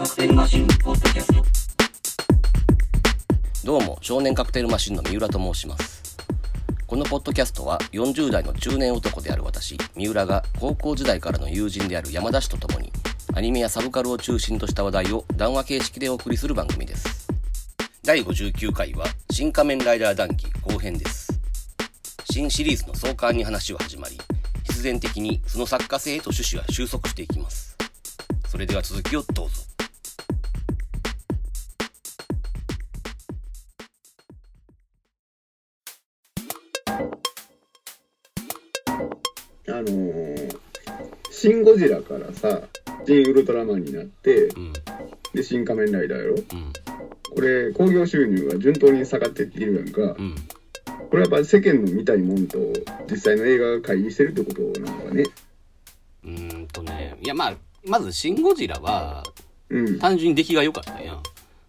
クテルマシンポッドキャスト。 どうも、少年カクテルマシンの三浦と申します。このポッドキャストは40代の中年男である私、三浦が高校時代からの友人である山田氏と共にアニメやサブカルを中心とした話題を談話形式でお送りする番組です。第59回は新仮面ライダー談義後編です。新シリーズの創刊に話は始まり、必然的にその作家性へと趣旨は収束していきます。それでは続きをどうぞ。 シン・ゴジラからさ、シン・ウルトラマンになって、で、新仮面ライダーやろ、これ、興行収入が順当に下がっていってるやんか、これはやっぱ世間の見たいもんと実際の映画が乖離してるってことなのかね。 いや、まずシン・ゴジラは、単純に出来が良かったやん。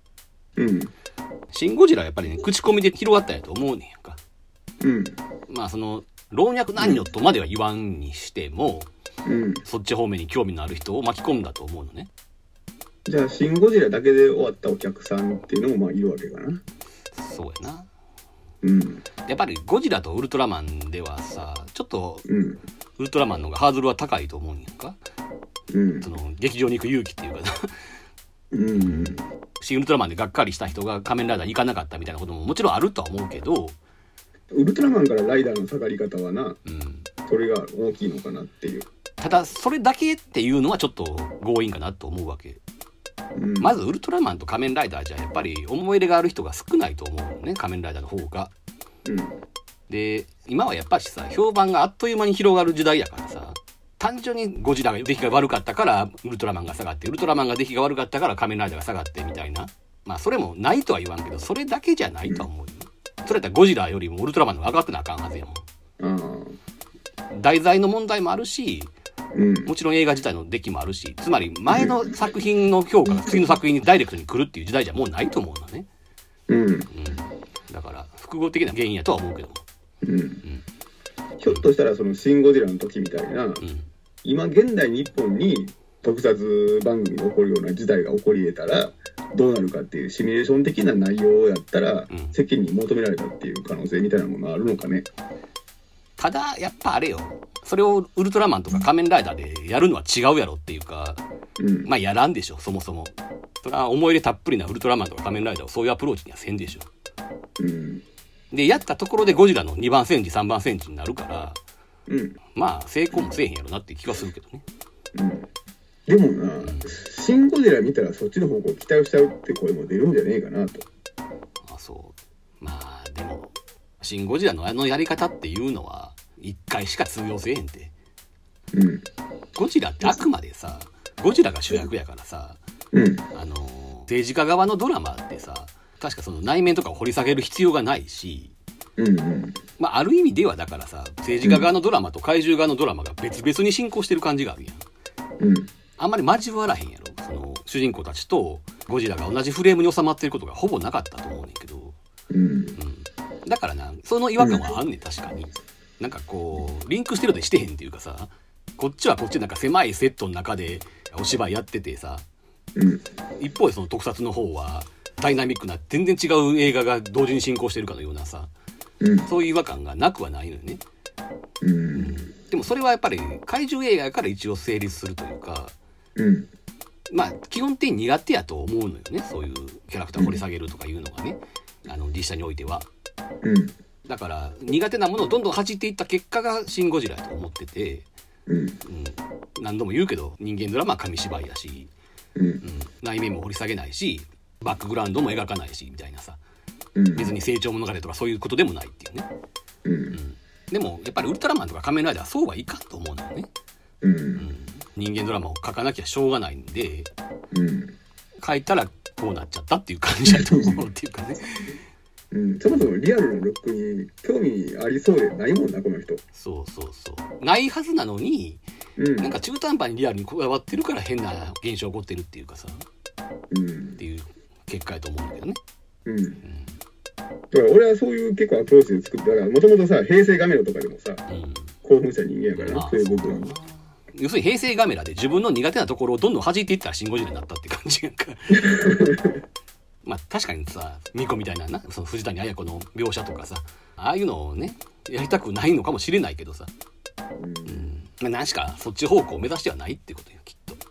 シン・ゴジラはやっぱりね、口コミで広がったんやと思うねんやんか。その老若男女とまでは言わんにしても、そっち方面に興味のある人を巻き込んだと思うのね。 じゃあシン・ゴジラだけで終わったお客さんっていうのもいるわけかな。 そうやな。やっぱりゴジラとウルトラマンではさ、ちょっとウルトラマンの方がハードルは高いと思うんやんか。その劇場に行く勇気っていうかな。シン・ウルトラマンでがっかりした人が仮面ライダーに行かなかったみたいなことももちろんあるとは思うけど、 ウルトラマンからライダーの下がり方はな、それが大きいのかなっていう。 ただそれだけっていうのはちょっと強引かなと思うわけ。まずウルトラマンと仮面ライダーじゃやっぱり思い入れがある人が少ないと思うのね、仮面ライダーの方が。で、今はやっぱりさ、評判があっという間に広がる時代やからさ、単純にゴジラが出来が悪かったからウルトラマンが下がって、ウルトラマンが出来が悪かったから仮面ライダーが下がってみたいな、それもないとは言わんけど、それだけじゃないとは思うよ。それやったらゴジラよりもウルトラマンの方が上がってなあかんはずやもん。題材の問題もあるし、もちろん映画自体の出来もあるし、つまり前の作品の評価が次の作品にダイレクトに来るっていう時代じゃもうないと思うのね。だから複合的な原因やとは思うけども。 ひょっとしたらそのシン・ゴジラの時みたいな、今現代日本に特撮番組が起こるような事態が起こり得たらどうなるかっていうシミュレーション的な内容やったら、世間に求められたっていう可能性みたいなものがあるのかね。 ただやっぱあれよ、それをウルトラマンとか仮面ライダーでやるのは違うやろっていうか、やらんでしょ、そもそも。それは思い入れたっぷりなウルトラマンとか仮面ライダーをそういうアプローチにはせんでしょ。でやったところでゴジラの2番戦時3番戦時になるから、成功もせえへんやろなって気はするけどね。 でもな、シン・ゴジラ見たらそっちの方向期待しちゃうって声も出るんじゃねえかなと。 そう。でもシン・ゴジラのあのやり方っていうのは1回しか通用せえへんて。ゴジラってあくまでさ、ゴジラが主役やからさ、政治家側のドラマってさ、確かその内面とかを掘り下げる必要がないし、ある意味ではだからさ、政治家側のドラマと怪獣側のドラマが別々に進行してる感じがあるやん。あんまり交わらへんやろ。その主人公たちとゴジラが同じフレームに収まってることがほぼなかったと思うねんけど、だからな、その違和感はあんねん、確かに。なんかこうリンクしてるでしてへんっていうかさ、こっちはこっちでなんか狭いセットの中でお芝居やっててさ、一方でその特撮の方はダイナミックな全然違う映画が同時に進行してるかのようなさ、そういう違和感がなくはないのよね。でもそれはやっぱり怪獣映画やから一応成立するというか、基本的に苦手やと思うのよね、そういうキャラクターを掘り下げるとかいうのがね、実写においては。だから苦手なものをどんどん弾いていった結果がシン・ゴジラやと思ってて、何度も言うけど人間ドラマは紙芝居やし、内面も掘り下げないし、バックグラウンドも描かないしみたいなさ、別に成長物語とかそういうことでもないっていうね。でもやっぱりウルトラマンとか仮面ライダーはそうはいかんと思うのよね。人間ドラマを描かなきゃしょうがないんで、書いたらこうなっちゃったっていう感じだと思うっていうかね。 そもそもリアルのルックに興味ありそうでないもんな、この人。 そうないはずなのに、なんか中途半端にリアルにこだわってるから変な現象起こってるっていうかさ、っていう結果やと思うんだけどね。 だから俺はそういう結構アプローチで作ったから、もともとさ、平成ガメラとかでもさ、興奮した人間やからな、そういう部分に。 要するに平成ガメラで自分の苦手なところをどんどん弾いていったらシン・ゴジラになったって感じやんかまあ確かにさ、ミコみたいなその藤谷綾子の描写とかさ、ああいうのをねやりたくないのかもしれないけどさ、何しかそっち方向を目指してはないってことよきっと、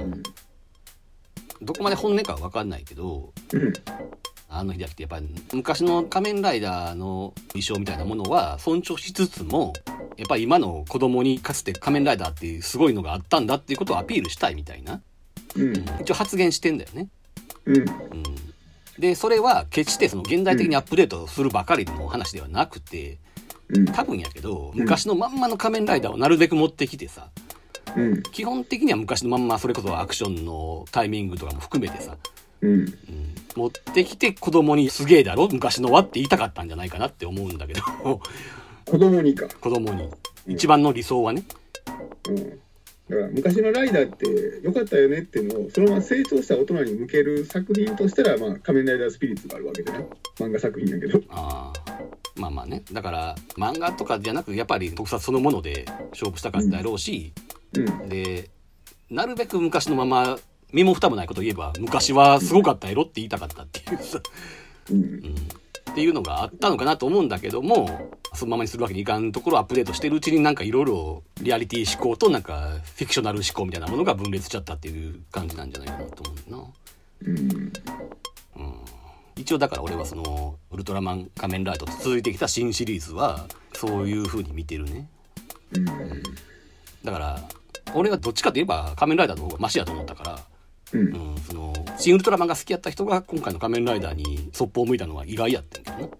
どこまで本音かは分かんないけど、庵野秀明ってやっぱり昔の仮面ライダーの衣装みたいなものは尊重しつつも、やっぱり今の子供にかつて仮面ライダーっていうすごいのがあったんだっていうことをアピールしたいみたいな、一応発言してんだよね。でそれは決してその現代的にアップデートするばかりの話ではなくて、多分やけど昔のまんまの仮面ライダーをなるべく持ってきてさ、基本的には昔のまんま、それこそアクションのタイミングとかも含めてさ、持ってきて子供にすげえだろ昔のはって言いたかったんじゃないかなって思うんだけど子供に一番の理想はね、 だから昔のライダーって良かったよねっていうのをそのまま成長した大人に向ける作品としたら、まあ仮面ライダースピリッツがあるわけでね、漫画作品やけど。 まあまあね、だから漫画とかじゃなくやっぱり特撮そのもので勝負したかったやろうし、でなるべく昔のまま身も蓋もないことを言えば昔はすごかったやろって言いたかったっていうさ、っていうのがあったのかなと思うんだけども、そのままにするわけにいかんところをアップデートしてるうちになんかいろいろリアリティ思考となんかフィクショナル思考みたいなものが分裂しちゃったっていう感じなんじゃないかなと思うな。一応だから俺はそのウルトラマン仮面ライダーと続いてきた新シリーズはそういう風に見てるね。だから俺はどっちかといえば仮面ライダーの方がマシやと思ったから、その新ウルトラマンが好きやった人が今回の仮面ライダーにそっぽを向いたのは意外やったんけどな。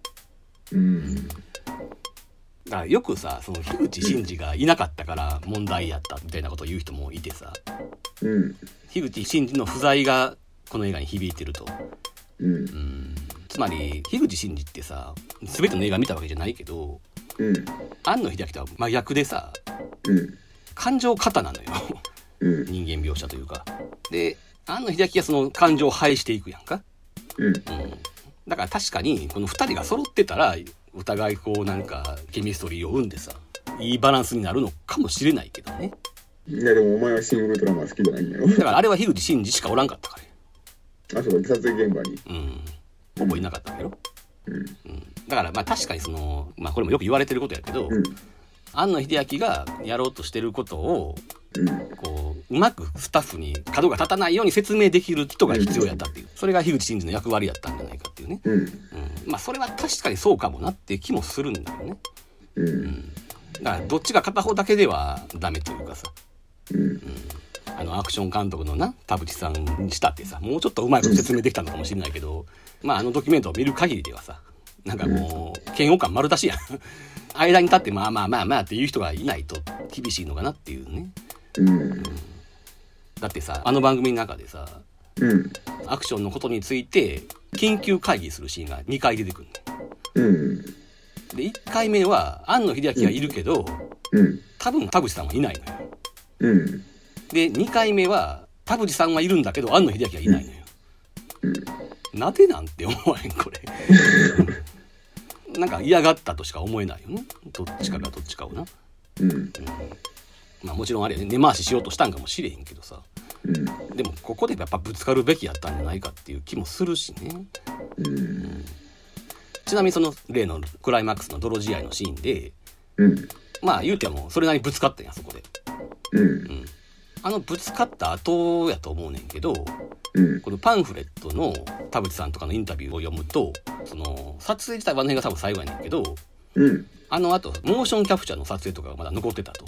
だからよくさ、その樋口真嗣がいなかったから問題やったみたいなことを言う人もいてさ、樋口真嗣の不在がこの映画に響いてると。つまり樋口真嗣ってさ、全ての映画見たわけじゃないけど、庵野秀明とは真逆でさ、感情過多なのよ人間描写というか。で庵野秀明はその感情を排していくやんか。だから確かにこの2人が揃ってたらお互いこうなんかケミストリーを生んでさ、いいバランスになるのかもしれないけどね。 いやでもお前は新ウルトラマン好きじゃないんやろ。 だからあれは樋口真嗣しかおらんかったから。 そうか、撮影現場にほぼいなかったんだよ。だからまあ確かにその、まあこれもよく言われてることやけど、庵野秀明がやろうとしてることをこうまくスタッフに角が立たないように説明できる人が必要やったっていう、それが樋口真嗣の役割やったんじゃないかっていうね。まあそれは確かにそうかもなって気もするんだよね。だからどっちが片方だけではダメというかさ、アクション監督のな田淵さんにしたってさ、もうちょっとうまいこと説明できたのかもしれないけど、まあドキュメントを見る限りではさ、なんかもう嫌悪感丸出しやん間に立ってまあまあまあまあっていう人がいないと厳しいのかなっていうね。だってさ、番組の中でさ、アクションのことについて緊急会議するシーンが2回出てくるね。で1回目は庵野秀明がいるけど、多分田淵さんはいないのよ。で2回目は田淵さんはいるんだけど庵野秀明はいないのよ。なぜなんて思わへんこれなんか嫌がったとしか思えないよね、どっちかがどっちかをな。まあもちろんあれね、根回ししようとしたんかもしれへんけどさ、でもここでやっぱぶつかるべきやったんじゃないかっていう気もするしね。ちなみにその例のクライマックスの泥仕合のシーンで、まあ言うてもそれなりにぶつかったんやそこで。ぶつかった後やと思うねんけど、このパンフレットの田淵さんとかのインタビューを読むと、その撮影自体はあの辺が多分最後やねんけど、あの後モーションキャプチャーの撮影とかがまだ残ってたと。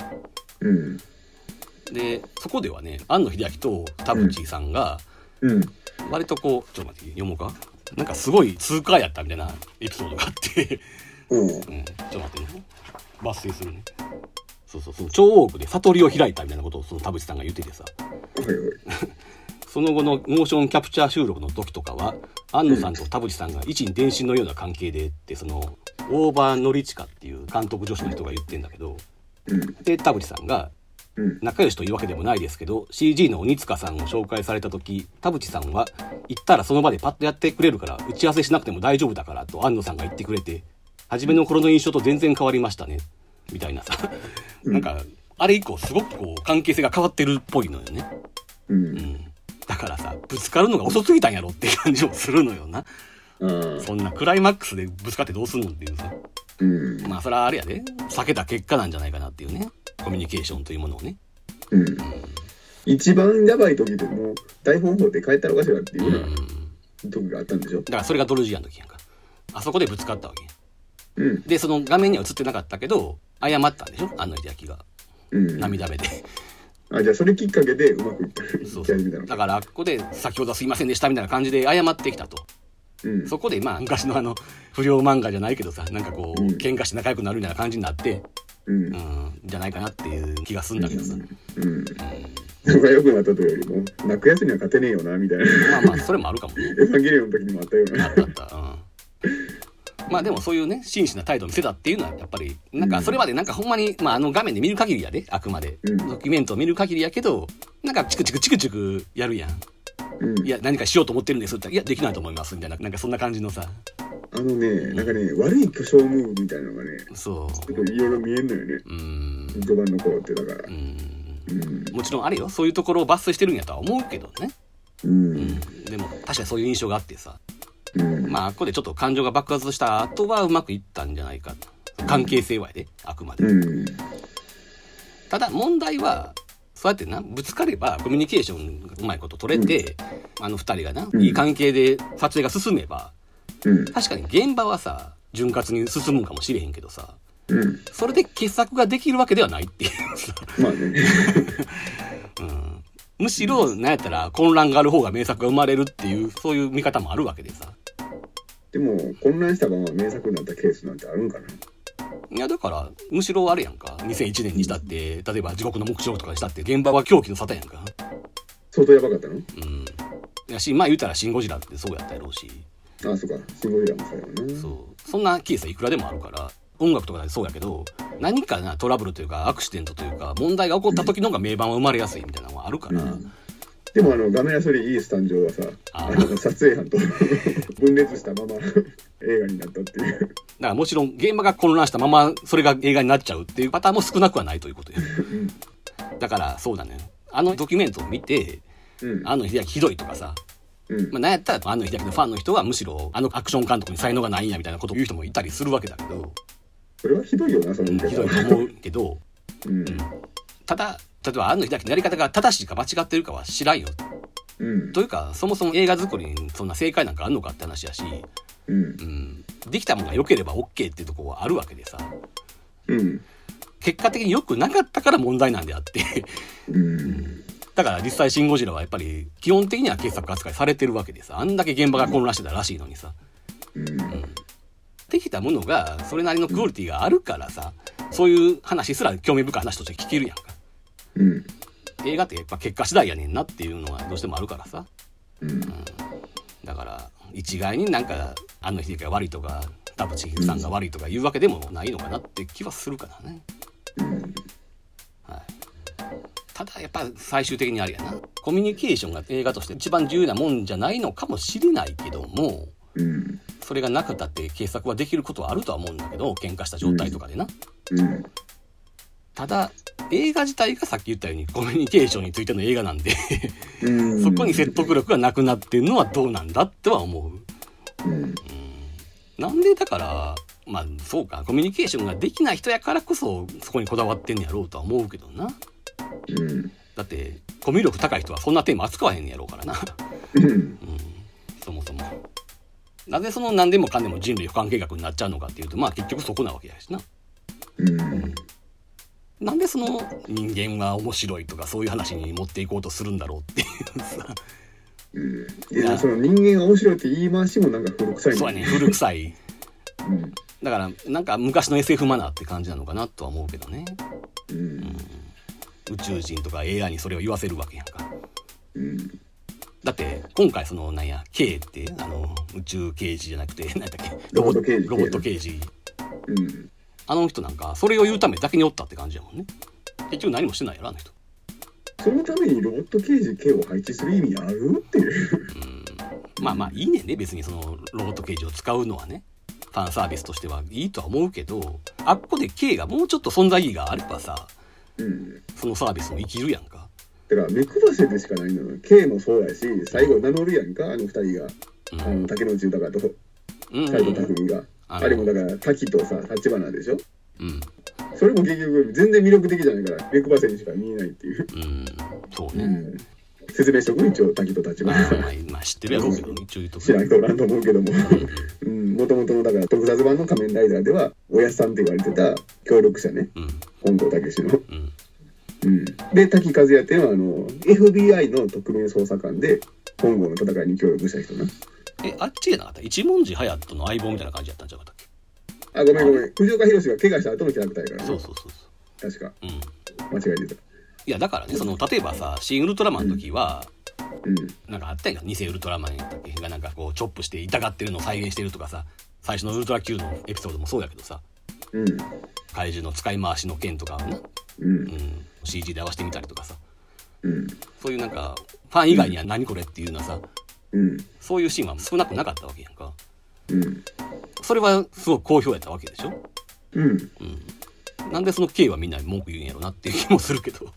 でそこではね、庵野秀明と田淵さんが割とこう、ちょっと待って読もうか、なんかすごい通過やったみたいなエピソードがあってちょっと待ってね、抜粋するね。そうその超多くで悟りを開いたみたいなことをその田淵さんが言っててさその後のモーションキャプチャー収録の時とかは庵野さんと田淵さんが一に伝心のような関係でって、その大場典親っていう監督助手の人が言ってんだけど、で田淵さんが仲良しというわけでもないですけど CG の鬼塚さんを紹介された時、田淵さんは行ったらその場でパッとやってくれるから打ち合わせしなくても大丈夫だからと庵野さんが言ってくれて、初めの頃の印象と全然変わりましたねみたいなさなんかあれ以降すごくこう関係性が変わってるっぽいのよね。だからさ、ぶつかるのが遅すぎたんやろっていう感じもするのよな。そんなクライマックスでぶつかってどうすんのっていうさ。まあそれはあれやで、避けた結果なんじゃないかなっていうね。コミュニケーションというものをね。 一番やばい時でも大本法で帰ったらおかしいわっていうような時があったんでしょ。だからそれがドルジアの時やんか。あそこでぶつかったわけ。でその画面には映ってなかったけど謝ったんでしょ、安野秀明が、涙目で。 じゃあそれきっかけでうまくいった。 そうだからあっこで先ほどはすいませんでしたみたいな感じで謝ってきたと。そこでまあ昔の不良漫画じゃないけどさ、なんかこう、喧嘩して仲良くなるみたいな感じになって、じゃないかなっていう気がするんだけどさ。 仲良くなったというよりも泣くやつには勝てねえよなみたいな。 まあそれもあるかもね。 エヴァンゲリオンの時にもあったような。 あった。まあでもそういうね真摯な態度を見せたっていうのはやっぱりなんかそれまでなんかほんまにまあ画面で見る限りやで、あくまでドキュメントを見る限りやけど、なんかチクチクやるやん。いや何かしようと思ってるんですって言ったら、いやできないと思いますみたいな、なんかそんな感じのさ、 なんかね悪い巨匠ムーブみたいなのがね、そういろいろ見えんのよね。序盤の頃ってだから。 もちろんあれよ、そういうところを抜粋してるんやとは思うけどね。でも確かにそういう印象があってさ、まあここでちょっと感情が爆発した後はうまくいったんじゃないか、関係性はやで、あくまで。ただ問題はそうやってなぶつかればコミュニケーションがうまいこと取れて、2人がいい関係で撮影が進めば、確かに現場はさ潤滑に進むかもしれへんけどさ、それで傑作ができるわけではないっていうさ。むしろなんやったら混乱がある方が名作が生まれるっていう、そういう見方もあるわけでさ。 でも混乱したまま名作になったケースなんてあるんかな。 いやだからむしろあれやんか、2001年にしたって例えば地獄の目標とかにしたって現場は狂気の沙汰やんか。 相当やばかったの？ やし、まあ言うたらシン・ゴジラってそうやったやろうし。 そうか、シン・ゴジラもそうやろね。 そんなケースはいくらでもあるから、音楽とかでそうやけど、何かトラブルというかアクシデントというか問題が起こった時の方が名盤は生まれやすいみたいなのがあるから。 でもガメラ処理イースタン上はさ、撮影班と分裂したまま映画になったっていう。だからもちろん現場が混乱したままそれが映画になっちゃうっていうパターンも少なくはないということよ。だからそうだね、ドキュメントを見て、安野秀明ひどいとかさ、なんやったら安野秀明のファンの人はむしろアクション監督に才能がないんやみたいなことを言う人もいたりするわけだけど、 それはひどいよな、その言い方。 ひどいと思うけど、ただ例えば安野秀明のやり方が正しいか間違ってるかは知らんよ、というかそもそも映画作りにそんな正解なんかあんのかって話やし、できたものが良ければ OK っていうところはあるわけでさ、結果的に良くなかったから問題なんであってだから実際シン・ゴジラはやっぱり基本的には傑作扱いされてるわけでさ、あんだけ現場が混乱してたらしいのにさ、できたものがそれなりのクオリティがあるからさ、そういう話すら興味深い話として聞けるやんか。映画ってやっぱ結果次第やねんなっていうのはどうしてもあるからさ、だから一概になんか安野秀明が悪いとか田淵さんが悪いとか言うわけでもないのかなって気はするからね。ただやっぱ最終的にあれやな、コミュニケーションが映画として一番重要なもんじゃないのかもしれないけども、それがなくたって傑作はできることはあるとは思うんだけど、喧嘩した状態とかでな。ただ映画自体がさっき言ったようにコミュニケーションについての映画なんでそこに説得力がなくなってるのはどうなんだっては思う。なんでだからまあそうか、コミュニケーションができない人やからこそそこにこだわってんねやろうとは思うけどな。だってコミュ力高い人はそんなテーマ扱わへんねやろうからなそもそもなぜその何でもかんでも人類不関係学になっちゃうのかっていうと、まあ結局そこなわけやしな。なんでその人間は面白いとかそういう話に持っていこうとするんだろうっていうさ。 いやその人間が面白いって言い回しもなんか古臭い。 そうやね、古臭い。だからなんか昔の SF マナーって感じなのかなとは思うけどね。宇宙人とか AI にそれを言わせるわけやんか。だって今回そのなんや K って宇宙刑事じゃなくて何だっけ、ロボット刑事。あの人なんかそれを言うためだけにおったって感じやもんね。結局何もしてないやろあの人。 そのためにロボット刑事 K を配置する意味あるっていうまあいいねんね、別にそのロボット刑事を使うのはね、ファンサービスとしてはいいとは思うけど、あっこで K がもうちょっと存在意義があればさ、 そのサービスも生きるやんか。 だから目配せでしかないのよ。K もそうやし、最後名乗るやんか、あの二人が、竹野内豊と斎藤工が、あれもだから滝とさ立花でしょ。それも結局全然魅力的じゃないから目配せにしか見えないっていう。 そうね。 説明しとく一応滝と立花。 まあ知ってるやろうけど一応言っとく。 知らん人おらんと思うけども、もともとのだから特撮版の仮面ライダーではおやっさんって言われてた協力者ね、本郷武史の。で滝和也っていうのはFBI の特命捜査官で本郷の戦いに協力した人な。 あっちじゃなかった？一文字隼人の相棒みたいな感じやったんじゃなかったっけ？ ごめん藤岡弘が怪我した後のキャラクターやからね。 そう確か、間違えてた。 いやだからね、例えばさ新ウルトラマンの時は、なんかあったんやんか、偽ウルトラマンやったっけがなんかこうチョップして痛がってるのを再現してるとかさ、最初のウルトラ Q のエピソードもそうやけどさ、怪獣の使い回しの剣とかをな、CG で合わせてみたりとかさ、そういうなんかファン以外には何これっていうのはさ、そういうシーンは少なくなかったわけやんか。それはすごく好評やったわけでしょ。なんでその K はみんなに文句言うんやろなっていう気もするけど。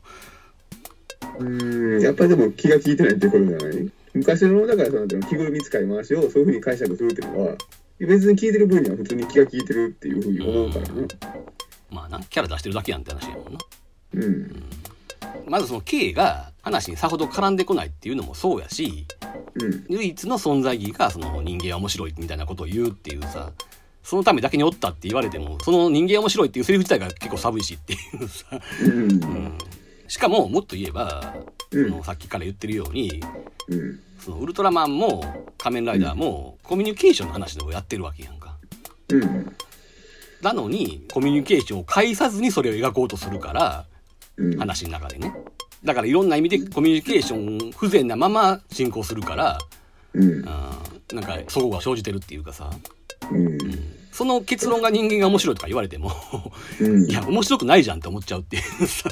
やっぱりでも気が利いてないってことじゃない？昔のだからその着ぐるみ使い回しをそういう風に解釈するっていうのは別に聞いてる分には普通に気が利いてるっていう風に思うからな。 まあな、キャラ出してるだけやんって話やもんな。まずその K が話にさほど絡んでこないっていうのもそうやし、唯一の存在意義がその人間は面白いみたいなことを言うっていうさ、そのためだけにおったって言われてもその人間は面白いっていうセリフ自体が結構寒いしっていうさ、しかももっと言えば、さっきから言ってるように、そのウルトラマンも仮面ライダーもコミュニケーションの話でもやってるわけやんか。なのにコミュニケーションを介さずにそれを描こうとするから、話の中でね。だからいろんな意味でコミュニケーション不全なまま進行するから、なんか齟齬が生じてるっていうかさ、その結論が人間が面白いとか言われてもいや面白くないじゃんって思っちゃうっていうさ。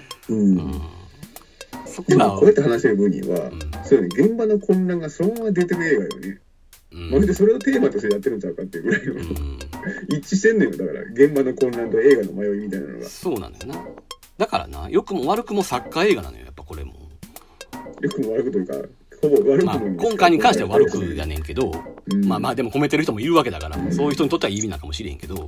そこがこうやって話してる分には、そういう現場の混乱がそのまま出てる映画よね。まるでそれをテーマとしてやってるんちゃうかっていうぐらいの、一致してんのよ。だから現場の混乱と映画の迷いみたいなのが。そうなんだよな。 だからな、良くも悪くもサッカー映画なのよ、やっぱこれも。 良くも悪くというか、ほぼ悪くも、 今回に関しては悪くやねんけど、まあでも褒めてる人もいるわけだから、そういう人にとってはいい意味なんかもしれへんけど、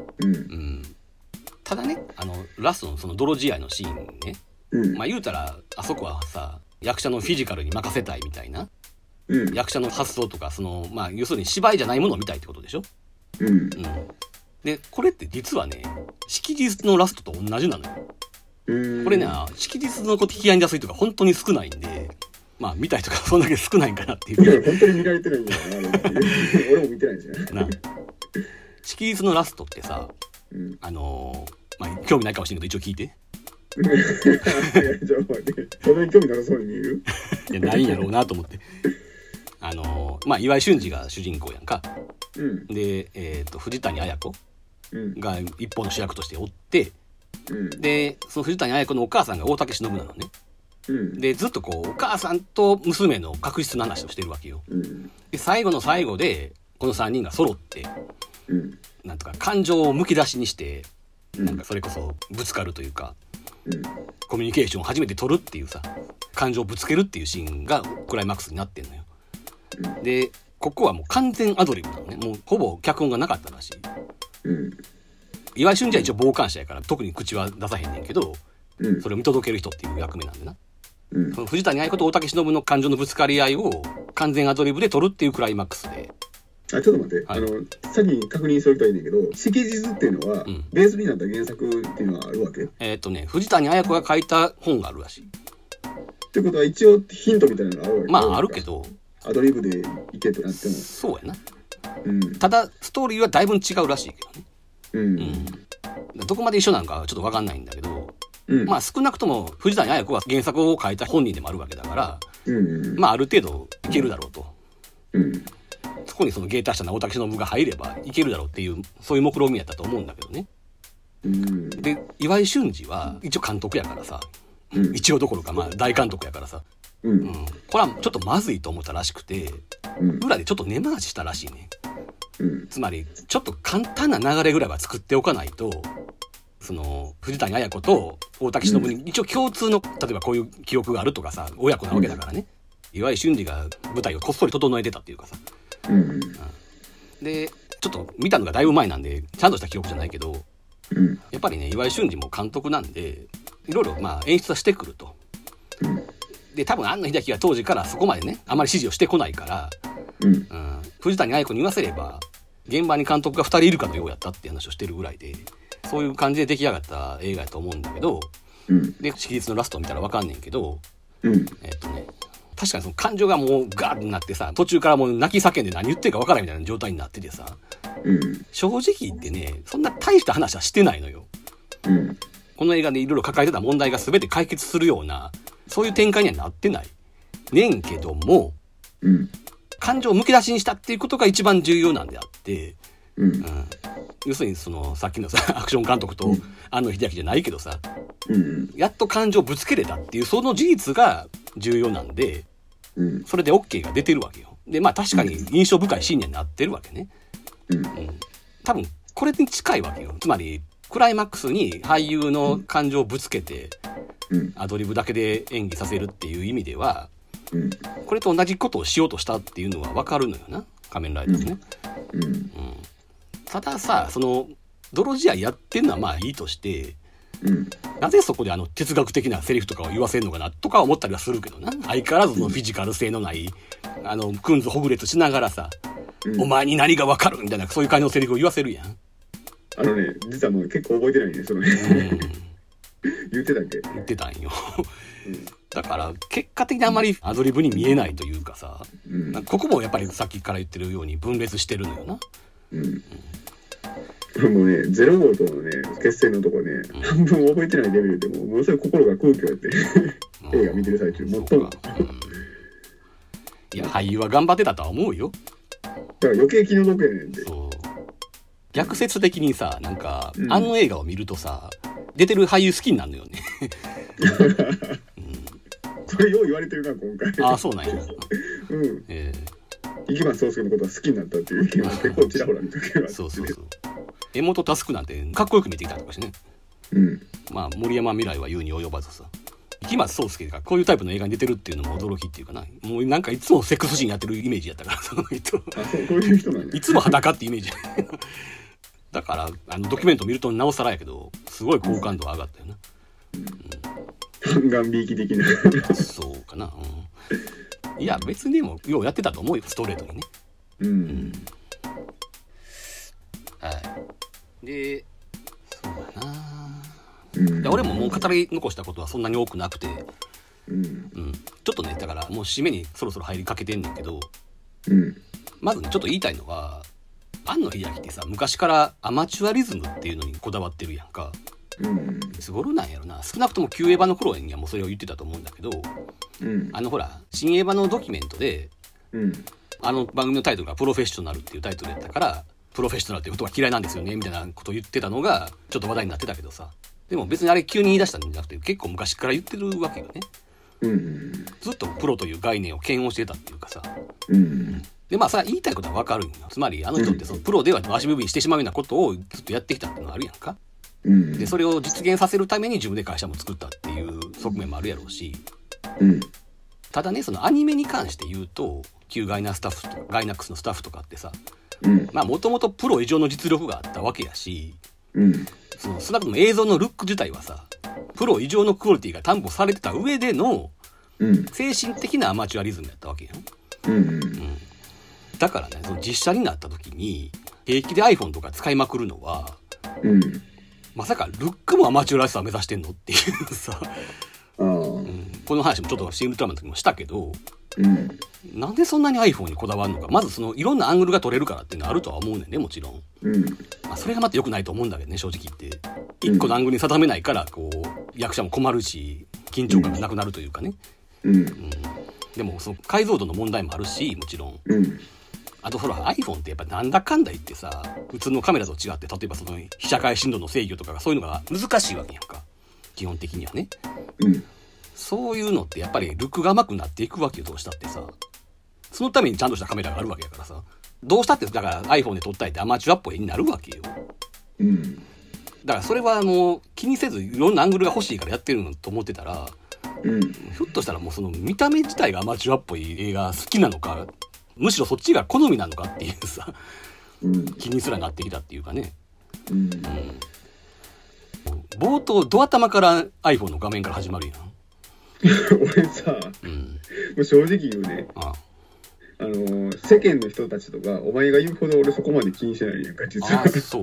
ただね、ラストのその泥仕合のシーンね、まあ言うたら、あそこはさ、役者のフィジカルに任せたいみたいな、役者の発想とか、まあ要するに芝居じゃないものを見たいってことでしょ。で、これって実はね、式日のラストと同じなのよ。これね、式日のこと引き合いに出す人が本当に少ないんで、まあ見たいとかそんだけ少ないんかなっていう。 いや、本当に見られてないんだよな、俺も見てないしね。 式日のラストってさ、まあ興味ないかもしれんけど一応聞いて。 いや、ちょっと待って、そんなに興味なさそうに見える？ いや、ないんやろうなと思って。まあ岩井俊二が主人公やんか。で、藤谷綾子が一方の主役としておって、でその藤谷綾子のお母さんが大竹しのぶなのね。でずっとこうお母さんと娘の確執の話をしてるわけよ。で最後の最後でこの3人が揃って、なんとか感情をむき出しにして、なんかそれこそぶつかるというか、コミュニケーションを初めて取るっていうさ、感情をぶつけるっていうシーンがクライマックスになってんのよ。でここはもう完全アドリブなのね。もうほぼ脚本がなかったらしい。岩井俊二は一応傍観者やから特に口は出さへんねんけど、それを見届ける人っていう役目なんでな。その藤谷綾子と大竹しのぶの感情のぶつかり合いを完全アドリブで撮るっていうクライマックスで。 ちょっと待って、先に確認しておきたいんだけど、式日っていうのは、ベースになった原作っていうのはあるわけ？ 藤谷綾子が書いた本があるらしい。 ってことは一応ヒントみたいなのがあるわけ？ まああるけど、 アドリブでいけってなっても。 そうやな。ただストーリーはだいぶ違うらしいけどね。どこまで一緒なのかちょっと分かんないんだけど、まあ少なくとも藤谷綾子は原作を書いた本人でもあるわけだから、まあある程度いけるだろうと。そこにその芸達者な大竹しのぶが入ればいけるだろうっていう、そういう目論見みやったと思うんだけどね。で岩井俊二は一応監督やからさ、一応どころかまあ大監督やからさ、これはちょっとまずいと思ったらしくて、裏でちょっと根回ししたらしいね。つまりちょっと簡単な流れぐらいは作っておかないと、 その藤谷綾子と大竹しのぶに一応共通の、例えばこういう記憶があるとかさ、親子なわけだからね。岩井俊二が舞台をこっそり整えてたっていうかさ、でちょっと見たのがだいぶ前なんでちゃんとした記憶じゃないけど、やっぱりね岩井俊二も監督なんでいろいろまあ演出はしてくると。で多分庵野秀明は当時からそこまでねあまり指示をしてこないから、藤谷綾子に言わせれば現場に監督が2人いるかのようやったって話をしてるぐらいで、そういう感じで出来上がった映画やと思うんだけど、でシリーズのラストを見たら分かんねんけど、確かにその感情がもうガーッとなってさ、途中からもう泣き叫んで何言ってるか分からないみたいな状態になっててさ、正直言ってねそんな大した話はしてないのよ。この映画でいろいろ抱えてた問題が全て解決するようなそういう展開にはなってないねんけども、感情をむき出しにしたっていうことが一番重要なんであって、要するにそのさっきのさアクション監督と庵野秀明じゃないけどさ、やっと感情をぶつけれたっていうその事実が重要なんで、それで OK が出てるわけよ。でまあ確かに印象深いシーンにはなってるわけね。多分これに近いわけよ。つまりクライマックスに俳優の感情をぶつけてアドリブだけで演技させるっていう意味では、これと同じことをしようとしたっていうのは分かるのよな、仮面ライダーね。たださ、その泥仕合やってんのはまあいいとして、なぜそこで哲学的なセリフとかを言わせるのかなとか思ったりはするけどな。相変わらずのフィジカル性のないクンズほぐれつしながらさ、お前に何が分かるみたいなそういう感じのセリフを言わせるやん。 実はもう結構覚えてないねその言ってたっけ？ 言ってたんよ。だから結果的にあんまりアドリブに見えないというかさ、ここもやっぱりさっきから言ってるように分裂してるのよな。 もうね0号とのね決戦のとこね、半分覚えてないレベルでものすごい心が空虚やって映画見てる最中最もいや俳優は頑張ってたとは思うよ。 だから余計気の毒やねんて。 逆説的にさ、なんか、あの映画を見るとさ出てる俳優好きになるのよね。 それよう言われてるな今回。 あ、そうなんや。 池松壮亮のことは好きになったっていう意見は結構ちらほら見かけるわ。 そう江本佑なんてかっこよく見てきたとかしてね。まあ森山未来は言うに及ばずさ、池松壮亮がこういうタイプの映画に出てるっていうのも驚きっていうかな。もうなんかいつもセックスシーンやってるイメージやったからその人。 こういう人なんや。 いつも裸ってイメージ。だからドキュメント見るとなおさらやけどすごい好感度上がったよな。 半眼びいき的な。 そうかな。いや別にでもようやってたと思うよストレートにね。はい。でそうだな。俺ももう語り残したことはそんなに多くなくて、ちょっとねだからもう締めにそろそろ入りかけてんねんけど、まずねちょっと言いたいのは庵野秀明ってさ昔からアマチュアリズムっていうのにこだわってるやんか。いつ頃なんやろな。少なくとも旧エヴァの頃にはもうそれを言ってたと思うんだけど、ほら新エヴァのドキュメントで、番組のタイトルがプロフェッショナルっていうタイトルやったからプロフェッショナルっていうことは嫌いなんですよねみたいなことを言ってたのがちょっと話題になってたけどさ、でも別にあれ急に言い出したんじゃなくて結構昔から言ってるわけよね。ずっとプロという概念を嫌悪してたっていうかさ、でまあさ言いたいことは分かるんよ。つまり人ってそのプロでは足踏みしてしまうようなことをずっとやってきたっていうのがあるやんか。でそれを実現させるために自分で会社も作ったっていう側面もあるやろうし、ただねそのアニメに関して言うと旧ガイナスタッフとかガイナックスのスタッフとかってさ、まあもともとプロ以上の実力があったわけやし、その少なくとも映像のルック自体はさプロ以上のクオリティが担保されてた上での精神的なアマチュアリズムやったわけやん。だからねその実写になった時に平気で iPhone とか使いまくるのは、まさかルックもアマチュアらしさを目指してんのっていうさ、この話もちょっとシン・ウルトラマンの時もしたけど、なんでそんなに iPhone にこだわるのか。まずそのいろんなアングルが撮れるからっていうのはあるとは思うねんねもちろん。それがまた良くないと思うんだけどね正直言って。一個のアングルに定めないからこう役者も困るし緊張感がなくなるというかね。でもその解像度の問題もあるしもちろん。あとほら iPhone ってやっぱなんだかんだ言ってさ普通のカメラと違って例えばその被写界深度の制御とかがそういうのが難しいわけやんか基本的にはね。そういうのってやっぱりルックが甘くなっていくわけよどうしたってさ。そのためにちゃんとしたカメラがあるわけやからさどうしたってだから iPhone で撮ったりってアマチュアっぽい絵になるわけよ。 だからそれは気にせずいろんなアングルが欲しいからやってるのと思ってたら、ひょっとしたらもうその見た目自体がアマチュアっぽい映画好きなのか、むしろそっちが好みなのかっていうさ、気にすらなってきたっていうかね。冒頭ド頭から iPhone の画面から始まるやん。 俺さ、もう正直言うね、世間の人たちとかお前が言うほど俺そこまで気にしてないやんか、実は。 そう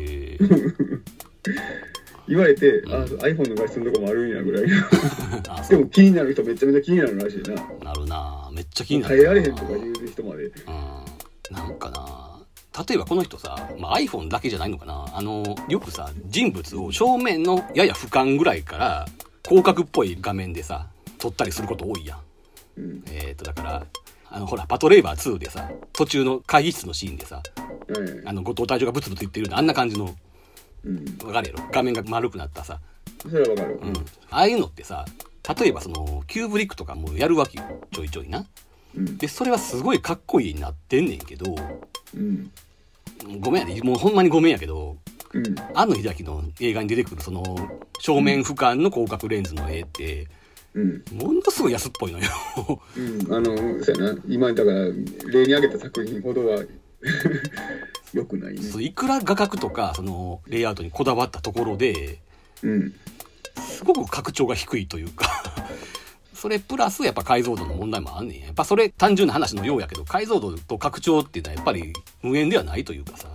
言われて、iPhone の画質のとこもあるんやぐらいでも気になる人めちゃめちゃ気になるらしいな。 なるな、めっちゃ気になる。 耐えられへんとか言う人まで。 なんかな、例えばこの人さ、iPhone だけじゃないのかな、よくさ、人物を正面のやや俯瞰ぐらいから広角っぽい画面でさ撮ったりすること多いやん。だからほらパトレイバー2でさ、途中の会議室のシーンでさ、後藤隊長がブツブツ言ってるようなあんな感じの、わかるやろ、画面が丸くなったさ、 それはわかる。 ああいうのってさ、例えばそのキューブリックとかもやるわけよ、ちょいちょいな。でそれはすごいかっこいいなってんねんけど、ごめんやで、もうほんまにごめんやけど、庵野秀明の映画に出てくるその正面俯瞰の広角レンズの絵って、ものすごい安っぽいのよ。 そうやな、今だから例に挙げた作品ほどは良くないね。 いくら画角とかそのレイアウトにこだわったところで、すごく格調が低いというかそれプラスやっぱ解像度の問題もあんねんや。やっぱそれ単純な話のようやけど、解像度と格調っていうのはやっぱり無縁ではないというかさ。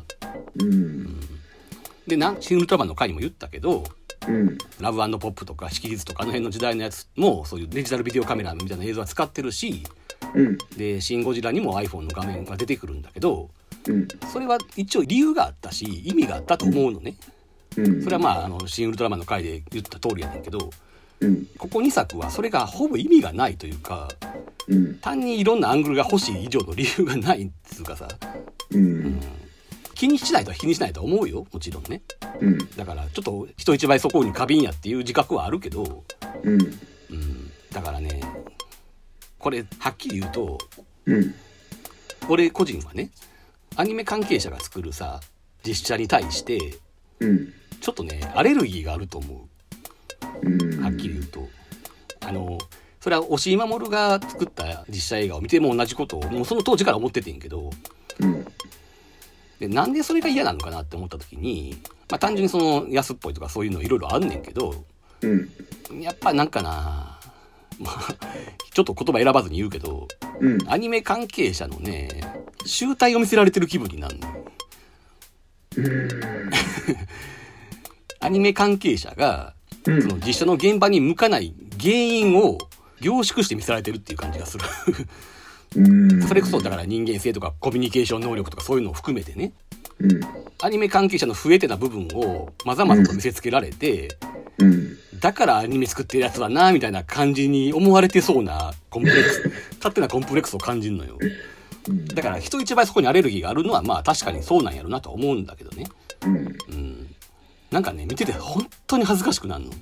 でシン・ウルトラマンの回にも言ったけど、ラブ&ポップとか識字とかあの辺の時代のやつもそういうデジタルビデオカメラみたいな映像は使ってるし、でシン・ゴジラにも iPhone の画面が出てくるんだけど、それは一応理由があったし意味があったと思うのね。それはシン・ウルトラマンの回で言った通りやねんけど、ここ2作はそれがほぼ意味がないというか、単にいろんなアングルが欲しい以上の理由がないっていうかさ、気にしないとは気にしないと思うよ、もちろんね。だからちょっと人一倍そこに過敏やっていう自覚はあるけど、だからね、これはっきり言うと、俺個人はね、アニメ関係者が作るさ実写に対して、ちょっとねアレルギーがあると思う。はっきり言うと、それは押井守が作った実写映画を見ても同じことをもうその当時から思っててんけど、でなんでそれが嫌なのかなって思った時に、単純にその安っぽいとかそういうのいろいろあんねんけど、やっぱなんかな、ちょっと言葉選ばずに言うけど、アニメ関係者のね集大を見せられてる気分になるの。アニメ関係者がその実写の現場に向かない原因を凝縮して見せられてるっていう感じがする。それこそだから人間性とかコミュニケーション能力とかそういうのを含めてね、アニメ関係者の増えてた部分をまざまざと見せつけられて、だからアニメ作ってるやつはなみたいな感じに思われてそうなコンプレックス、勝手なコンプレックスを感じるのよ。だから人一倍そこにアレルギーがあるのは確かにそうなんやろなとは思うんだけどね。なんかね見てて本当に恥ずかしくなるの。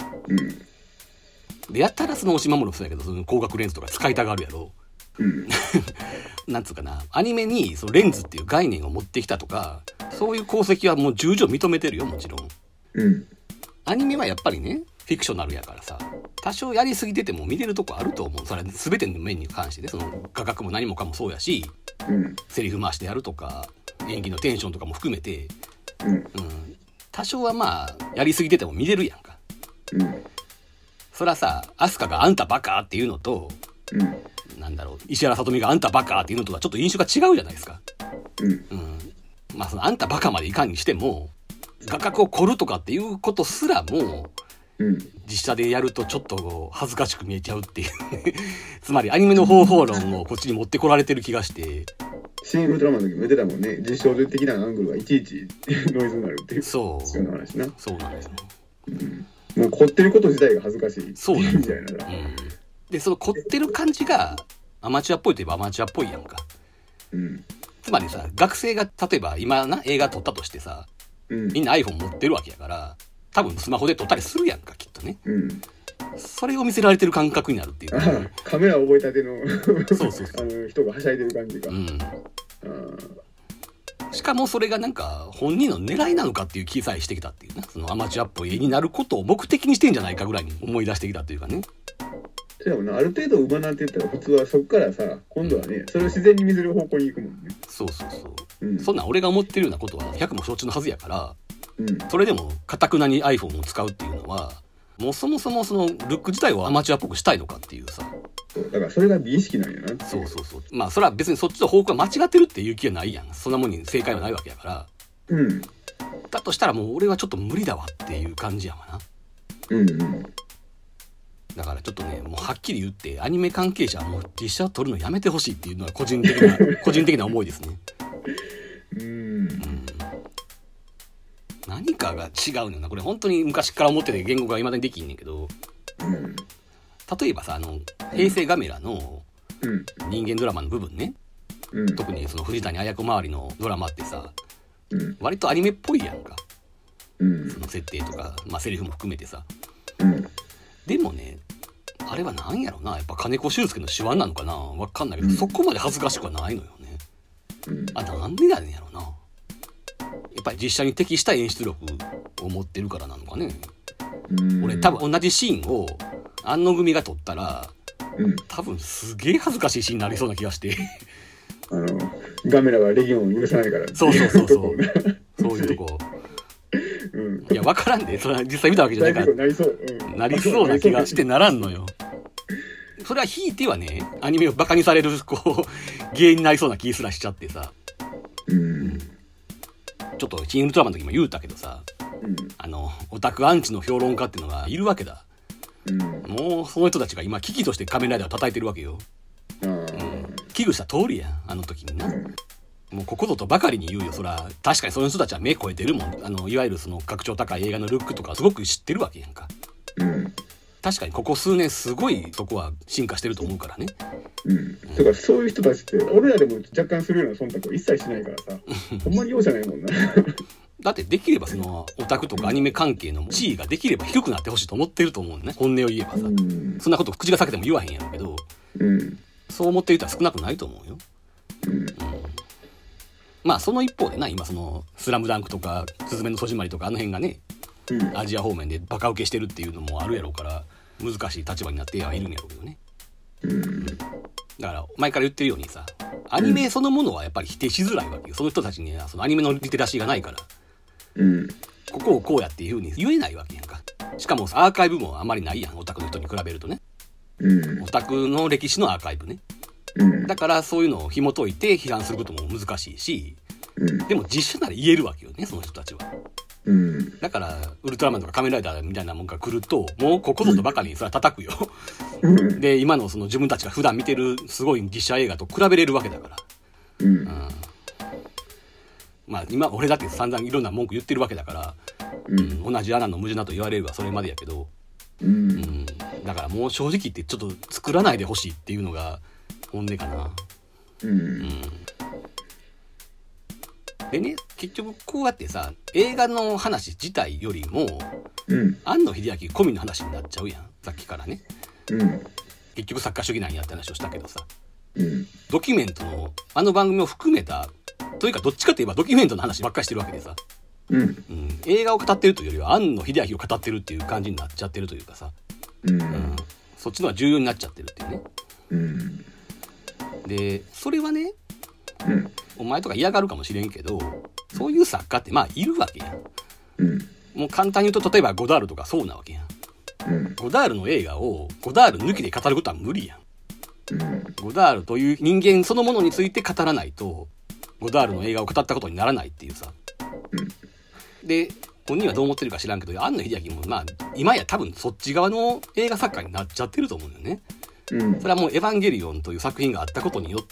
でやったらその押し守るそうやけど、その光学レンズとか使いたがるやろ。なんつうかな、アニメにそのレンズっていう概念を持ってきたとかそういう功績はもう重々認めてるよ、もちろん。アニメはやっぱりねフィクショナルやからさ、多少やりすぎてても見れるとこあると思う。それは全ての面に関してね、その画角も何もかもそうやし、セリフ回してやるとか演技のテンションとかも含めて、多少はやりすぎてても見れるやんか。そらさ、アスカがあんたバカっていうのと、なんだろう、石原さとみがあんたバカっていうのとはちょっと印象が違うじゃないですか。そのあんたバカまでいかんにしても画角を凝るとかっていうことすらも、実写でやるとちょっと恥ずかしく見えちゃうっていうつまりアニメの方法論をこっちに持ってこられてる気がして。 シン・ウルトラマンの時も言ってたもんね、実証的なアングルがいちいちノイズになるっていう。そういう話な。 そうなんですよ。 もう凝ってること自体が恥ずかしい。そうなんですよ。 でその凝ってる感じがアマチュアっぽいといえばアマチュアっぽいやんか。つまりさ、学生が例えば今な映画撮ったとしてさ、みんな iPhone 持ってるわけやから、多分スマホで撮ったりするやんか、きっとね。それを見せられてる感覚になるっていうか、 カメラ覚えたての人がはしゃいでる感じが。 しかもそれがなんか本人の狙いなのかっていう気さえしてきたっていうね、そのアマチュアっぽい絵になることを目的にしてんじゃないかぐらいに思い出してきたっていうかね。 でもな、ある程度馬なっていったら普通はそこからさ、今度はね、それを自然に見せる方向に行くもんね。 そうそうそう、うん、そんなん俺が思ってるようなことは100も承知のはずやから、うん、それでも堅くなに iPhone を使うっていうのはもうそもそもそのルック自体をアマチュアっぽくしたいのかっていうさ。 そうだからそれが美意識なんやな。 そうそうそう。まあそれは別にそっちの方向が間違ってるっていう気はないやん。そんなもんに正解はないわけやから。うん。だとしたらもう俺はちょっと無理だわっていう感じやわな。うんうん。だからちょっとね、もうはっきり言ってアニメ関係者はもう実写を撮るのやめてほしいっていうのは個人的な思いですね。何かが違うのよな。これ本当に昔から思ってて言語が未だにできんねんけど、例えばさ、平成ガメラの人間ドラマの部分ね、特にその藤谷綾子周りのドラマってさ、割とアニメっぽいやんか、その設定とか、まあ、セリフも含めてさ、でもね、あれはなんやろな、やっぱ金子修介の手腕なのかな、わかんないけど、そこまで恥ずかしくはないのよね。なんでやねんやろな。やっぱり実写に適した演出力を持ってるからなのかね。俺多分同じシーンを安野組が撮ったら、多分すげえ恥ずかしいシーンになりそうな気がしてガメラはレギオンを許さないから。 そうそうそうそうそういうとこいや分からんで、それは実際見たわけじゃないからなりそうな気がしてならんのよ。それはひいてはね、アニメをバカにされるこう原因になりそうな気すらしちゃってさ、ちょっと新ウルトラマンの時も言うたけどさ、オタクアンチの評論家っていうのがいるわけだ。もうその人たちが今危機として仮面ライダーを叩いてるわけよ。危惧した通りやん、あの時にな。もうここぞとばかりに言うよ。そら確かにその人たちは目超えてるもん。いわゆるその格調高い映画のルックとかすごく知ってるわけやんか。確かにここ数年すごいそこは進化してると思うからね。だからそういう人たちって俺らでも若干するような忖度を一切しないからさほんまに容赦ないもんな。だってできればそのオタクとかアニメ関係の地位ができれば低くなってほしいと思ってると思うね。本音を言えばさ、そんなこと口が裂けても言わへんやろうけど、そう思ってる人は少なくないと思うよ。まあその一方でな、今そのスラムダンクとかすずめの戸締まりとかあの辺がね、アジア方面でバカ受けしてるっていうのもあるやろうから難しい立場になってはいるんやろうけどね。だから前から言ってるようにさ、アニメそのものはやっぱり否定しづらいわけよ。その人たちにはそのアニメのリテラシーがないから、ここをこうやっていう風に言えないわけやんか。しかもアーカイブもあんまりないやん、オタクの人に比べるとね。オタクの歴史のアーカイブね。だからそういうのを紐解いて批判することも難しいし、でも実写なら言えるわけよね、その人たちは。だからウルトラマンとか仮面ライダーみたいなもんが来ると、もうここぞとばかりにそれは叩くよ。で今のその自分たちが普段見てるすごい実写映画と比べれるわけだから、まあ今俺だって散々いろんな文句言ってるわけだから、同じ穴の無地なと言われればそれまでやけど、だからもう正直言ってちょっと作らないでほしいっていうのが本音かな。でね、結局こうやってさ、映画の話自体よりも、庵野秀明込みの話になっちゃうやん、さっきからね。結局作家主義なんやって話をしたけどさ、ドキュメントのあの番組を含めた、というかどっちかといえばドキュメントの話ばっかりしてるわけでさ、映画を語ってるというよりは庵野秀明を語ってるっていう感じになっちゃってるというかさ、そっちの方が重要になっちゃってるっていうね。でそれはね、お前とか嫌がるかもしれんけど、そういう作家ってまあいるわけやん。もう簡単に言うと、例えばゴダールとかそうなわけやん。ゴダールの映画をゴダール抜きで語ることは無理やん。ゴダールという人間そのものについて語らないと、ゴダールの映画を語ったことにならないっていうさ。で本人はどう思ってるか知らんけど、庵野秀明もまあ今や多分そっち側の映画作家になっちゃってると思うんだよね。それはもうエヴァンゲリオンという作品があったことによって、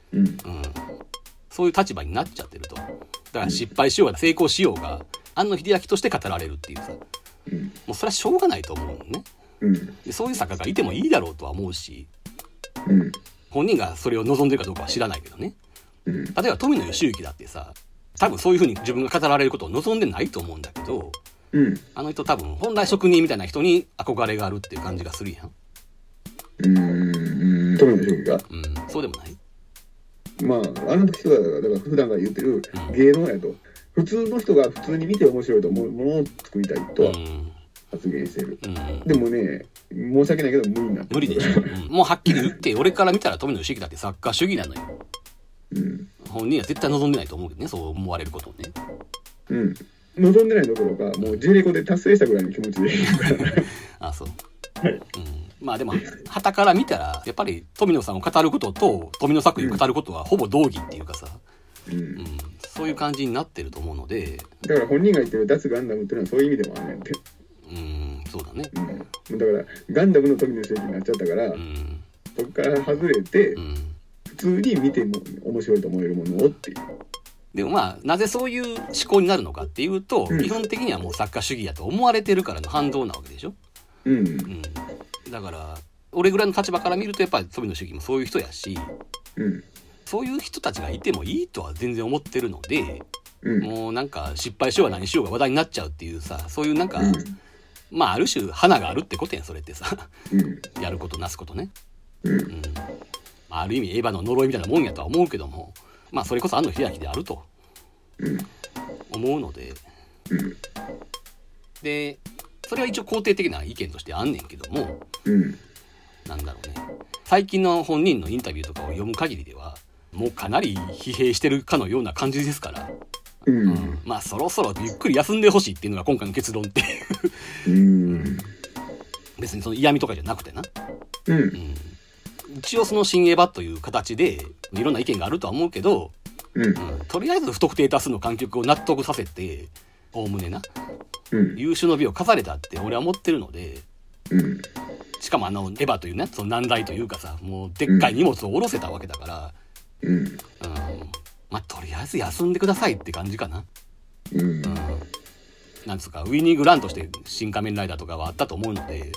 そういう立場になっちゃってると。だから失敗しようが成功しようが庵野秀明として語られるっていうさ、もうそれはしょうがないと思うのね。でそういう作家がいてもいいだろうとは思うし、本人がそれを望んでるかどうかは知らないけどね。例えば富野義行だってさ、多分そういう風に自分が語られることを望んでないと思うんだけど、あの人多分本来職人みたいな人に憧れがあるっていう感じがするやん。 富野義行が？ そうでもない？ まああの人はだから普段から言ってる芸能やと、普通の人が普通に見て面白いと思うものを作りたいとは発言してる、でもね申し訳ないけど無理になってる。 無理でしょ、もうはっきり言って俺から見たら富野義行だって作家主義なのよ、本人は絶対望んでないと思うけどね、そう思われることをね。 望んでないどころかもうジェレコで達成したぐらいの気持ちでいるからあ、そう、 はい、 まあでも傍から見たらやっぱり富野さんを語ることと富野作品を語ることはほぼ同義っていうかさ、そういう感じになってると思うので、 だから本人が言ってる脱ガンダムっていうのはそういう意味でもあんねんて。 そうだね、 だからガンダムの富野世紀になっちゃったから、そこから外れて、普通に見ても面白いと思えるものをっていう。 でもまあなぜそういう思考になるのかっていうと、基本的にはもう作家主義やと思われてるからの反動なわけでしょ。だから俺ぐらいの立場から見るとやっぱり富野主義もそういう人やし、そういう人たちがいてもいいとは全然思ってるので、もうなんか失敗しようが何しようが話題になっちゃうっていうさ、そういうなんか、まあある種花があるってことやんそれってさ、やることなすことね、ある意味エヴァの呪いみたいなもんやとは思うけども、まあそれこそ庵野秀明であると思うので、でそれは一応肯定的な意見としてあんねんけども、なんだろうね、最近の本人のインタビューとかを読む限りではもうかなり疲弊してるかのような感じですから、まあそろそろゆっくり休んでほしいっていうのが今回の結論っていう別にその嫌味とかじゃなくてな、一応その新エヴァという形でいろんな意見があるとは思うけど、とりあえず不特定多数の観客を納得させておおむねな、優秀の美を飾れたって俺は思ってるので、しかもエヴァというねその難題というかさ、もうでっかい荷物を下ろせたわけだから、まあとりあえず休んでくださいって感じかな。なんつうかウィニングランとして新仮面ライダーとかはあったと思うので、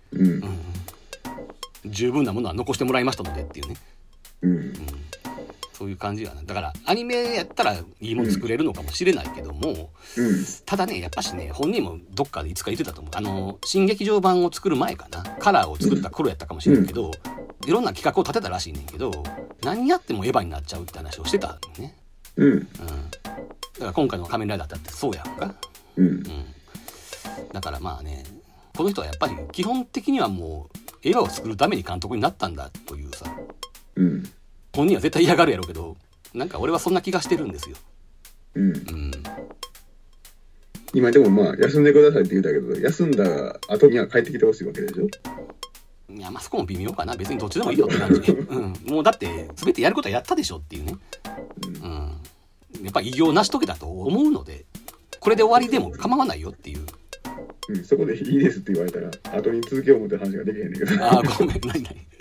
十分なものは残してもらいましたのでっていうね、そういう感じがな。だからアニメやったらいいもの作れるのかもしれないけども、ただねやっぱしね本人もどっかでいつか言ってたと思う。新劇場版を作る前かな、カラーを作った頃やったかもしれんけど、いろんな企画を立てたらしいねんけど、何やってもエヴァになっちゃうって話をしてたんね。だから今回の仮面ライダーだってそうやんか。だからまあね、この人はやっぱり基本的にはもうエヴァを作るために監督になったんだというさ、本人は絶対嫌がるやろうけど、なんか俺はそんな気がしてるんですよ。 今でもまあ休んでくださいって言ったけど、休んだ後には帰ってきてほしいわけでしょ。 いやまあそこも微妙かな、別にどっちでもいいよって感じもうだって全てやることはやったでしょっていうね、やっぱり偉業を成し遂げたと思うので、これで終わりでも構わないよっていう、 そこでいいですって言われたら後に続けよう思って話ができへんねんけどごめん何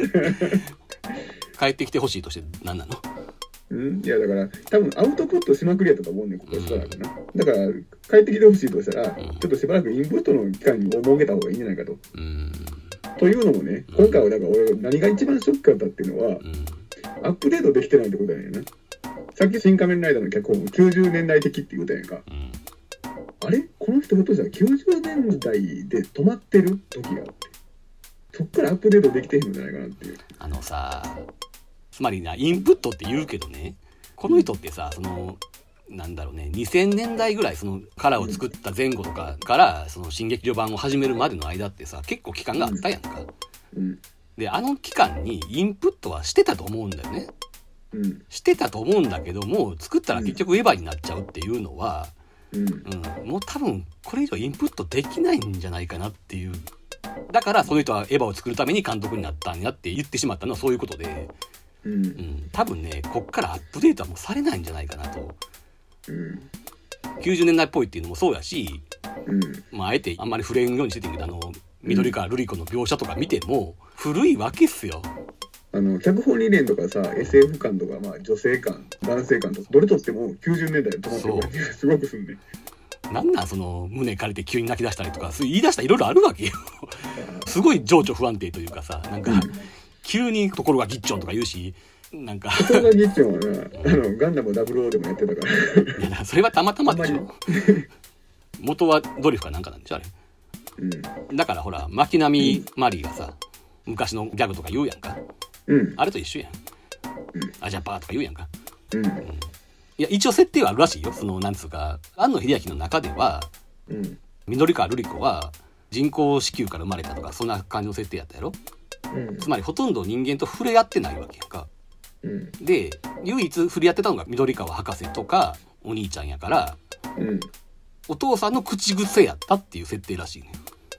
帰ってきてほしいとして何なの？ いやだから多分アウトプットしまくりやったと思うねんここしばらくな。だから帰ってきてほしいとしたら、ちょっとしばらくインプットの期間を設けた方がいいんじゃないかと。というのもね、今回はだから俺何が一番ショックだったっていうのは、アップデートできてないってことだよね。さっき新仮面ライダーの脚本も90年代的って言うたやんか、あれこの人ひょっとしたら90年代で止まってる時があって、そっからアップデートできてへんんじゃないかなっていう。 つまりな、インプットって言うけどね、この人ってさ、なんだろうね、2000年代ぐらいそのカラーを作った前後とかからその新劇場版を始めるまでの間ってさ、結構期間があったやんか。で期間にインプットはしてたと思うんだよね。してたと思うんだけども、作ったら結局エヴァになっちゃうっていうのは、もう多分これ以上インプットできないんじゃないかなっていう。だからその人はエヴァを作るために監督になったんやって言ってしまったのはそういうことで、多分ねこっからアップデートはもうされないんじゃないかなと。90年代っぽいっていうのもそうやし、あえてあんまり触れんようにしててんけど、緑川瑠璃子の描写とか見ても古いわけっすよ。 脚本理念とかさ、SF 感とか、女性感男性感とかどれとっても90年代で止まってるからすごくすんね。 なんなんその胸借りて急に泣き出したりとか言い出したらいろいろあるわけよすごい情緒不安定というかさ、なんか、急にところがギッチョンとか言うし、なんかところがギッチョンはなガンダム00でもやってたからいやそれはたまたまでしょ元はドリフかなんかなんでしょあれ、だからほら巻波マリーがさ昔のギャグとか言うやんか、あれと一緒やん、アジャパーとか言うやんか、 いや一応設定はあるらしいよ。そのなんつうか庵野秀明の中では、緑川瑠璃子は人工子宮から生まれたとかそんな感じの設定やったやろ。つまりほとんど人間と触れ合ってないわけやんか。で唯一触れ合ってたのが緑川博士とかお兄ちゃんやから、お父さんの口癖やったっていう設定らしいね。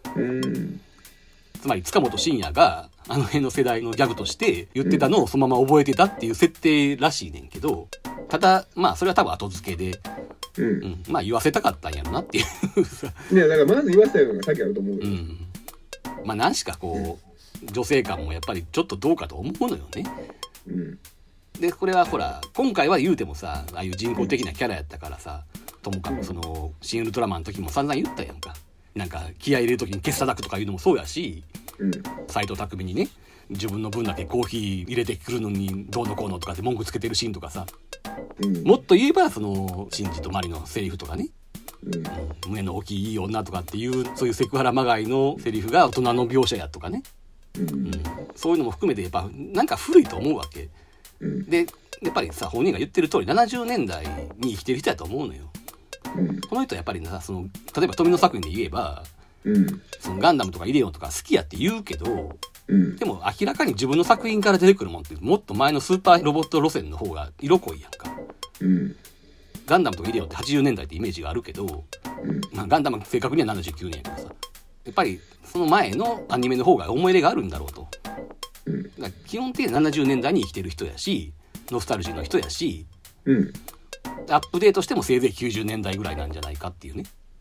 つまり塚本慎也があの辺の世代のギャグとして言ってたのをそのまま覚えてたっていう設定らしいねんけど、ただまあそれは多分後付けで、まあ言わせたかったんやろなっていういやだからまず言わせたのが先あると思うよ。 まあ何しかこう女性感もやっぱりちょっとどうかと思うのよね。でこれはほら今回は言うてもさああいう人工的なキャラやったからさ、ともかくその新ウルトラマンの時も散々言ったやんか。なんか気合い入れる時にケツ叩くとかいうのもそうやし、斎藤工にね自分の分だけコーヒー入れてくるのにどうのこうのとかって文句つけてるシーンとかさ、もっと言えばそのシンジとマリのセリフとかね、胸の大きいいい女とかっていうそういうセクハラまがいのセリフが大人の描写やとかね、そういうのも含めてやっぱなんか古いと思うわけ、でやっぱりさ本人が言ってる通り70年代に生きてる人やと思うのよ。この人はやっぱりさその例えば富野作品で言えば、そのガンダムとかイデオンとか好きやって言うけど、でも明らかに自分の作品から出てくるもんってもっと前のスーパーロボット路線の方が色濃いやんか。ガンダムとかイデオンって80年代ってイメージがあるけど、まあ、ガンダム正確には79年やけどさ、やっぱりその前のアニメの方が思い入れがあるんだろうと。だから基本的に70年代に生きてる人やしノスタルジーの人やし、アップデートしてもせいぜい90年代ぐらいなんじゃないかっていうね。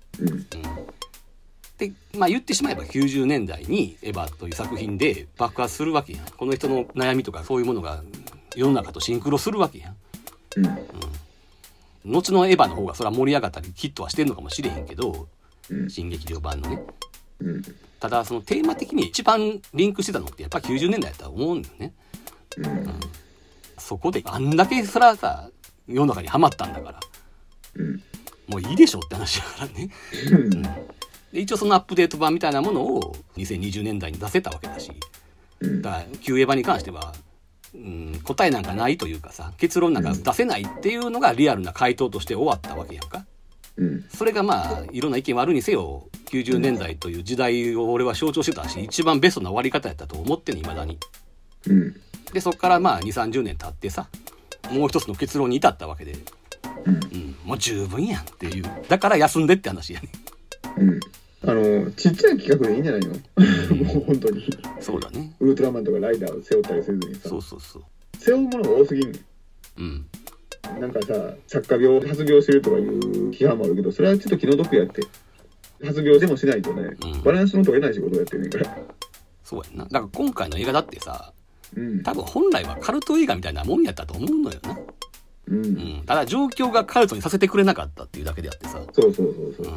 でまあ言ってしまえば90年代にエヴァという作品で爆発するわけやん。この人の悩みとかそういうものが世の中とシンクロするわけやん。後のエヴァの方がそれは盛り上がったりヒットはしてんのかもしれへんけど、新劇場版のね、ただそのテーマ的に一番リンクしてたのってやっぱ90年代だったと思うんだよね。そこであんだけそらさ世の中にハマったんだから、もういいでしょって話だからね。で一応そのアップデート版みたいなものを2020年代に出せたわけだし、だから旧エヴァに関しては、答えなんかないというかさ結論なんか出せないっていうのがリアルな回答として終わったわけやんか。それがまあいろんな意見はあるにせよ90年代という時代を俺は象徴してたし一番ベストな終わり方やったと思ってんの未だに。でそっからまあ 2,30 年経ってさもう一つの結論に至ったわけで、もう十分やんっていう、だから休んでって話やね。 ちっちゃい企画でいいんじゃないのもう本当にそうだね。 ウルトラマンとかライダーを背負ったりせずにさ、 そう背負うものが多すぎんねん。なんかさ作家病発病してるとかいう批判もあるけど、それはちょっと気の毒やって。発病でもしないとね、バランスの取れない仕事をやってんねんから。 そうやんな。だから今回の映画だってさ、多分本来はカルト映画みたいなもんやったと思うのよな。ただ状況がカルトにさせてくれなかったっていうだけであってさ。 そう。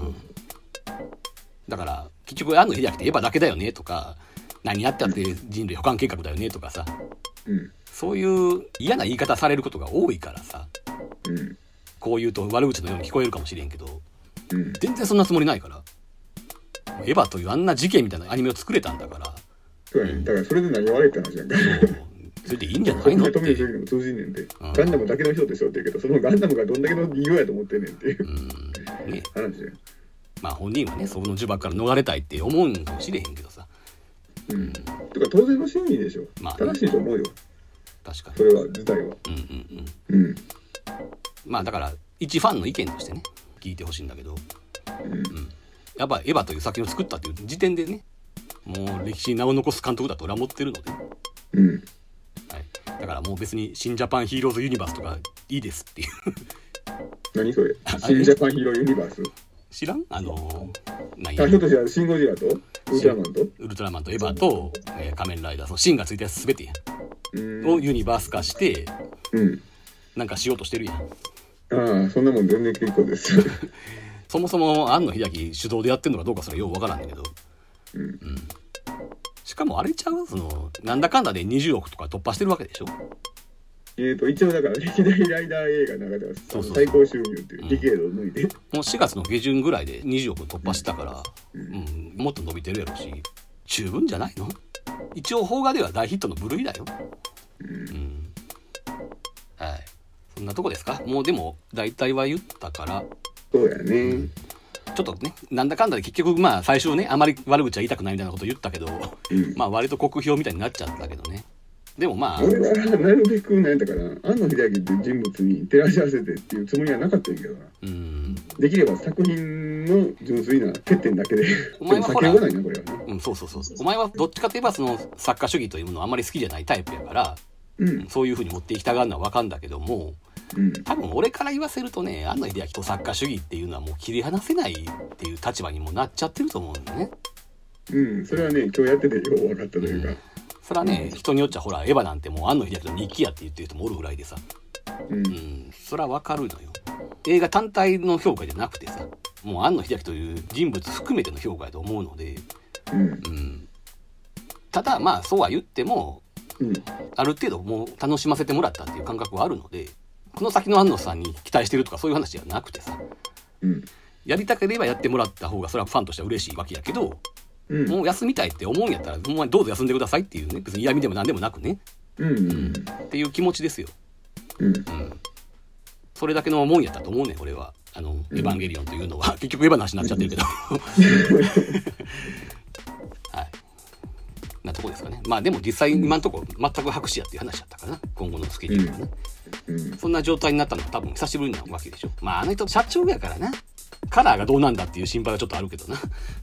だから結局庵野秀明ってエヴァだけだよねとか、何やったって人類補完計画だよねとかさ、そういう嫌な言い方されることが多いからさ、こう言うと悪口のように聞こえるかもしれんけど、全然そんなつもりないから。エヴァというあんな事件みたいなアニメを作れたんだから。 そうやね。だからそれで何が悪いって話なんか。 それでいいんじゃないのって。 止める時にも通じんねんて。ガンダムだけの人でしょって言うけど、そのガンダムがどんだけの理由やと思ってんねんっていうね話や。 まあ本人はねその呪縛から逃れたいって思うんかもしれへんけどさ。 とか当然の真理でしょ。まあ、正しいと思うよ。 確かに。 それは自体は。 まあだから一ファンの意見としてね聞いてほしいんだけど、やっぱエヴァという作品を作ったっていう時点でね、もう歴史に名を残す監督だと俺は思ってるので、だからもう別に新ジャパンヒーローズユニバースとかいいですっていう何それ新ジャパンヒーローユニバース知らん？ ひょっとしたらシン・ゴジラとウルトラマンとエヴァと、仮面ライダー、そのシンがついたやつ全てをユニバース化して、なんかしようとしてるやん。 ああ、そんなもん全然結構ですそもそも庵野秀明主導でやってんのかどうかそれようわからんだけど、しかもあれちゃう、そのなんだかんだで20億とか突破してるわけでしょ。 一応だから歴代ライダー映画の中では最高収入っていうディケードを抜いて、もう4月の下旬ぐらいで20億突破したから、もっと伸びてるやろし十分じゃないの。一応邦画では大ヒットの部類だよ。はい、そんなとこですか。もうでも大体は言ったから。 そうやね。 ちょっとね、なんだかんだで結局まあ最初ね、あまり悪口は言いたくないみたいなこと言ったけど、まあ割と酷評みたいになっちゃったけどね。でもまあ俺はなるべくなんだから庵野秀明っていう人物に照らし合わせてっていうつもりはなかったんやけどな。できれば作品の純粋な欠点だけで。 お前はほら、 避けようがないなこれはね。 そう。お前はどっちかといえばその作家主義というものはあんまり好きじゃないタイプやから、そういう風に持っていきたがるのはわかんだけども、多分俺から言わせるとね、庵野秀明と作家主義っていうのはもう切り離せないっていう立場にもなっちゃってると思うんだよね。 それはね、今日やっててよう分かったというか。 それはね、人によっちゃほらエヴァなんてもう庵野秀明の日記やって言ってる人もおるぐらいでさ、それはわかるのよ。映画単体の評価じゃなくてさ、もう庵野秀明という人物含めての評価やと思うので、ただまあそうは言っても、ある程度もう楽しませてもらったっていう感覚はあるので、この先の庵野さんに期待してるとかそういう話じゃなくてさ、やりたければやってもらった方がそれはファンとしては嬉しいわけやけど、もう休みたいって思うんやったらもうどうぞ休んでくださいっていうね、別に嫌味でも何でもなくね、っていう気持ちですよ。それだけのもんやったと思うねん俺は。エヴァンゲリオンというのは結局エヴァの話になっちゃってるけどはい、なとこですかね。まあでも実際今のところ全く白紙やっていう話だったかな、今後のスケジュールはね。そんな状態になったのは多分久しぶりなわけでしょ。まああの人社長やからな、カラーがどうなんだっていう心配はちょっとあるけどな。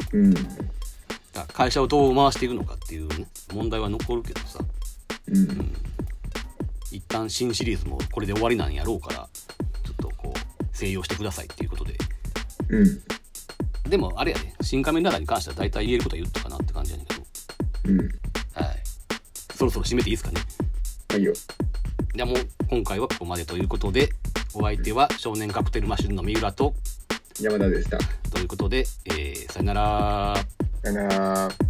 会社をどう回していくのかっていうね、問題は残るけどさ、一旦新シリーズもこれで終わりなんやろうから、ちょっとこう静養してくださいっていうことで、でもあれやね、新仮面ライダーに関しては大体言えることは言ったかなって感じやねんけど、はい、そろそろ締めていいですかね。 はいよ。 じゃあもう今回はここまでということで、お相手は少年カクテルマシンの三浦と山田でした。 ということで、さよなら。 さよなら。